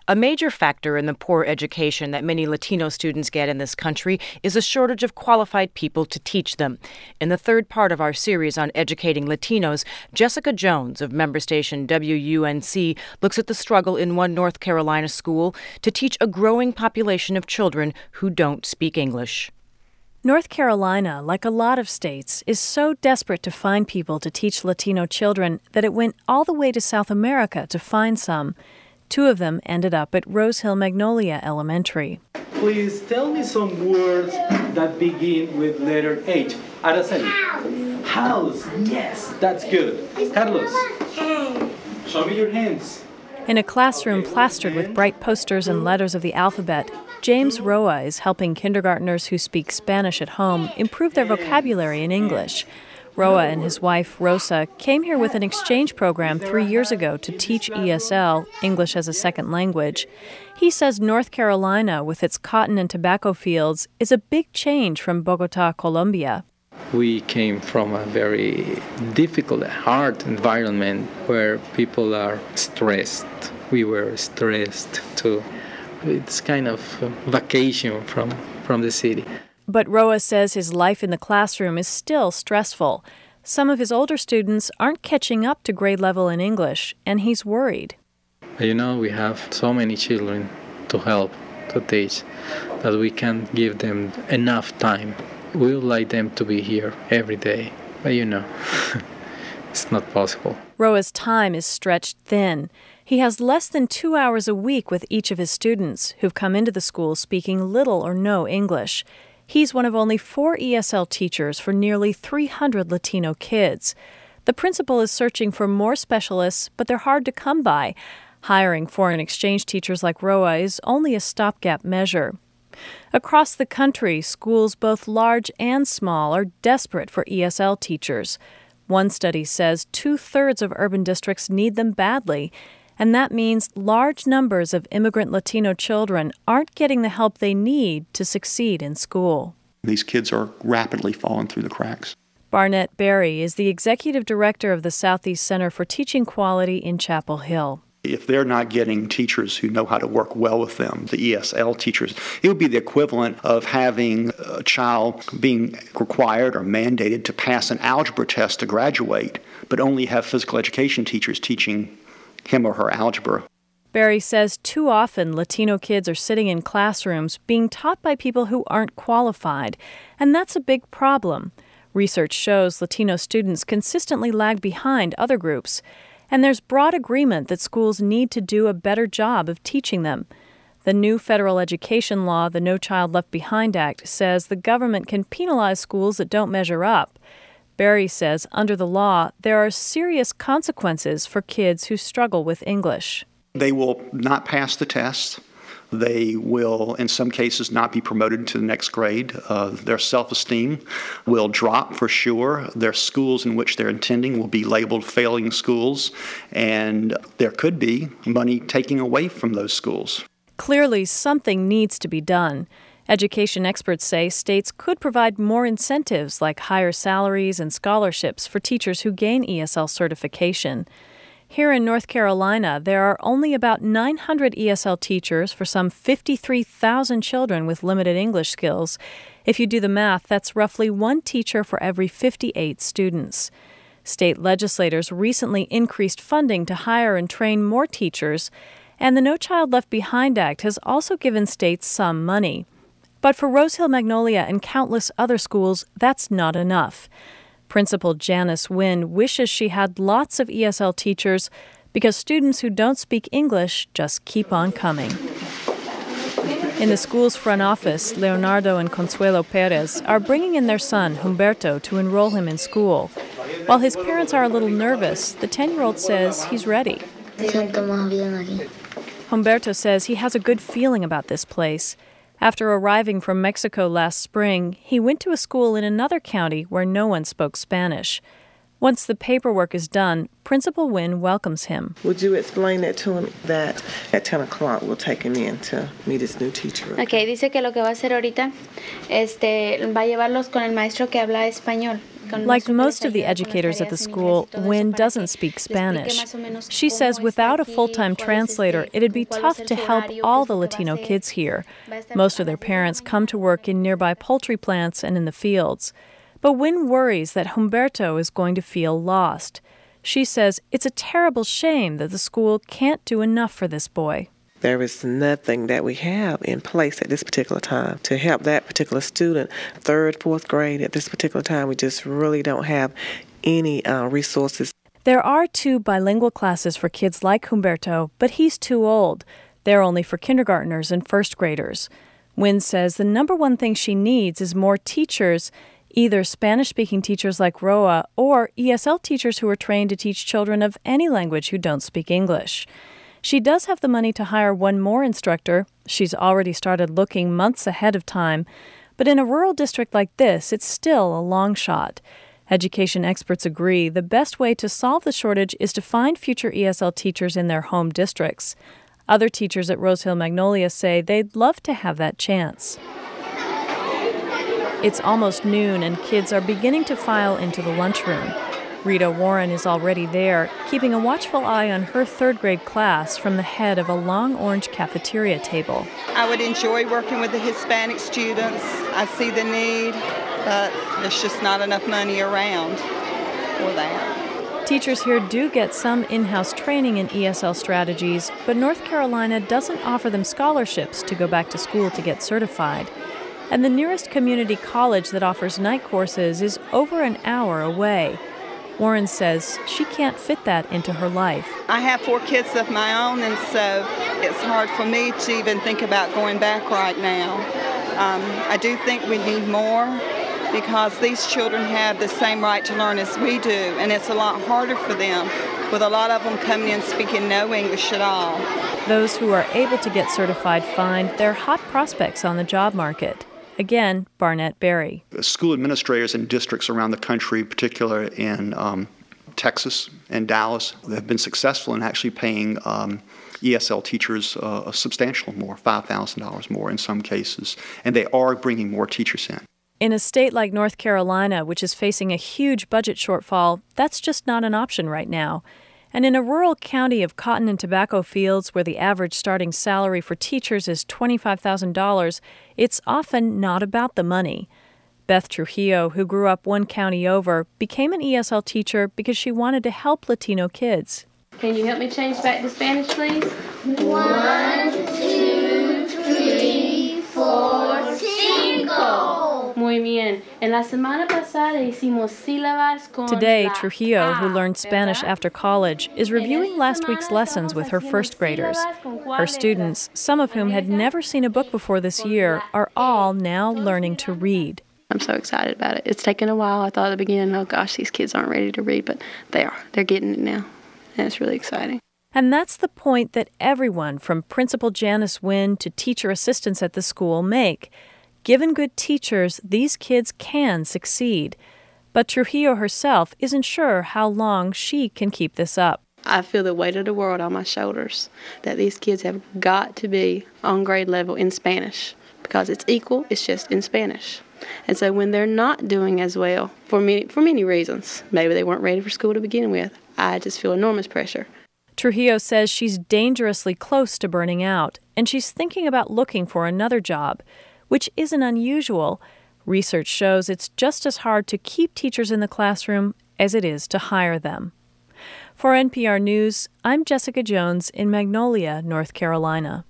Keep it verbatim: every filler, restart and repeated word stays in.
A major factor in the poor education that many Latino students get in this country is a shortage of qualified people to teach them. In the third part of our series on educating Latinos, Jessica Jones of member station W U N C looks at the struggle in one North Carolina school to teach a growing population of children who don't speak English. North Carolina, like a lot of states, is so desperate to find people to teach Latino children that it went all the way to South America to find some. Two of them ended up at Rose Hill Magnolia Elementary. Please tell me some words that begin with letter H. Araceli. House. House. Yes, that's good. Carlos. Show me your hands. In a classroom plastered with bright posters and letters of the alphabet, James Roa is helping kindergartners who speak Spanish at home improve their vocabulary in English. Roa and his wife, Rosa, came here with an exchange program three years ago to teach E S L, English as a Second Language. He says North Carolina, with its cotton and tobacco fields, is a big change from Bogota, Colombia. We came from a very difficult, hard environment where people are stressed. We were stressed too. It's kind of a vacation from, from the city. But Roa says his life in the classroom is still stressful. Some of his older students aren't catching up to grade level in English, and he's worried. You know, we have so many children to help, to teach, that we can't give them enough time. We would like them to be here every day, but you know, it's not possible. Roa's time is stretched thin. He has less than two hours a week with each of his students, who've come into the school speaking little or no English. He's one of only four E S L teachers for nearly three hundred Latino kids. The principal is searching for more specialists, but they're hard to come by. Hiring foreign exchange teachers like Roa is only a stopgap measure. Across the country, schools both large and small are desperate for E S L teachers. One study says two-thirds of urban districts need them badly, and that means large numbers of immigrant Latino children aren't getting the help they need to succeed in school. These kids are rapidly falling through the cracks. Barnett Berry is the executive director of the Southeast Center for Teaching Quality in Chapel Hill. If they're not getting teachers who know how to work well with them, the E S L teachers, it would be the equivalent of having a child being required or mandated to pass an algebra test to graduate, but only have physical education teachers teaching him or her algebra. Barry says too often Latino kids are sitting in classrooms being taught by people who aren't qualified, and that's a big problem. Research shows Latino students consistently lag behind other groups, and there's broad agreement that schools need to do a better job of teaching them. The new federal education law, the No Child Left Behind Act, says the government can penalize schools that don't measure up. Barry says under the law, there are serious consequences for kids who struggle with English. They will not pass the test. They will, in some cases, not be promoted to the next grade. Uh, their self-esteem will drop for sure. Their schools in which they're attending will be labeled failing schools, and there could be money taken away from those schools. Clearly, something needs to be done. Education experts say states could provide more incentives like higher salaries and scholarships for teachers who gain E S L certification. Here in North Carolina, there are only about nine hundred E S L teachers for some fifty-three thousand children with limited English skills. If you do the math, that's roughly one teacher for every fifty-eight students. State legislators recently increased funding to hire and train more teachers, and the No Child Left Behind Act has also given states some money. But for Rose Hill Magnolia and countless other schools, that's not enough. Principal Janice Wynn wishes she had lots of E S L teachers because students who don't speak English just keep on coming. In the school's front office, Leonardo and Consuelo Perez are bringing in their son, Humberto, to enroll him in school. While his parents are a little nervous, the ten-year-old says he's ready. Humberto says he has a good feeling about this place. After arriving from Mexico last spring, he went to a school in another county where no one spoke Spanish. Once the paperwork is done, Principal Wynn welcomes him. Would you explain that to him, that at ten o'clock we'll take him in to meet his new teacher? Okay, dice que lo que va a hacer ahorita, este, va a llevarlos con el maestro que habla español. Like most of the educators at the school, Wynn doesn't speak Spanish. She says without a full-time translator, it'd be tough to help all the Latino kids here. Most of their parents come to work in nearby poultry plants and in the fields. But Wynn worries that Humberto is going to feel lost. She says it's a terrible shame that the school can't do enough for this boy. There is nothing that we have in place at this particular time to help that particular student, third, fourth grade. At this particular time, we just really don't have any uh, resources. There are two bilingual classes for kids like Humberto, but he's too old. They're only for kindergartners and first graders. Wynn says the number one thing she needs is more teachers, either Spanish-speaking teachers like Roa or E S L teachers who are trained to teach children of any language who don't speak English. She does have the money to hire one more instructor. She's already started looking months ahead of time. But in a rural district like this, it's still a long shot. Education experts agree the best way to solve the shortage is to find future E S L teachers in their home districts. Other teachers at Rose Hill Magnolia say they'd love to have that chance. It's almost noon and kids are beginning to file into the lunchroom. Rita Warren is already there, keeping a watchful eye on her third grade class from the head of a long orange cafeteria table. I would enjoy working with the Hispanic students. I see the need, but there's just not enough money around for that. Teachers here do get some in-house training in E S L strategies, but North Carolina doesn't offer them scholarships to go back to school to get certified. And the nearest community college that offers night courses is over an hour away. Warren says she can't fit that into her life. I have four kids of my own, and so it's hard for me to even think about going back right now. Um, I do think we need more because these children have the same right to learn as we do, and it's a lot harder for them, with a lot of them coming in speaking no English at all. Those who are able to get certified find they're hot prospects on the job market. Again, Barnett Berry. School administrators in districts around the country, particularly in um, Texas and Dallas, have been successful in actually paying um, E S L teachers uh, a substantial more, five thousand dollars more in some cases, and they are bringing more teachers in. In a state like North Carolina, which is facing a huge budget shortfall, that's just not an option right now. And in a rural county of cotton and tobacco fields where the average starting salary for teachers is twenty-five thousand dollars, it's often not about the money. Beth Trujillo, who grew up one county over, became an E S L teacher because she wanted to help Latino kids. Can you help me change back to Spanish, please? One, two, three, four, cinco. Muy bien. En la semana pasada hicimos sílabas con Today, Trujillo, who learned Spanish after college, is reviewing last week's lessons with her first graders. Her students, some of whom had never seen a book before this year, are all now learning to read. I'm so excited about it. It's taken a while. I thought at the beginning, oh gosh, these kids aren't ready to read, but they are. They're getting it now, and it's really exciting. And that's the point that everyone, from Principal Janice Wynn to teacher assistants at the school, make. Given good teachers, these kids can succeed. But Trujillo herself isn't sure how long she can keep this up. I feel the weight of the world on my shoulders, that these kids have got to be on grade level in Spanish, because it's equal, it's just in Spanish. And so when they're not doing as well, for many, for many reasons, maybe they weren't ready for school to begin with, I just feel enormous pressure. Trujillo says she's dangerously close to burning out, and she's thinking about looking for another job, which isn't unusual. Research shows it's just as hard to keep teachers in the classroom as it is to hire them. For N P R News, I'm Jessica Jones in Magnolia, North Carolina.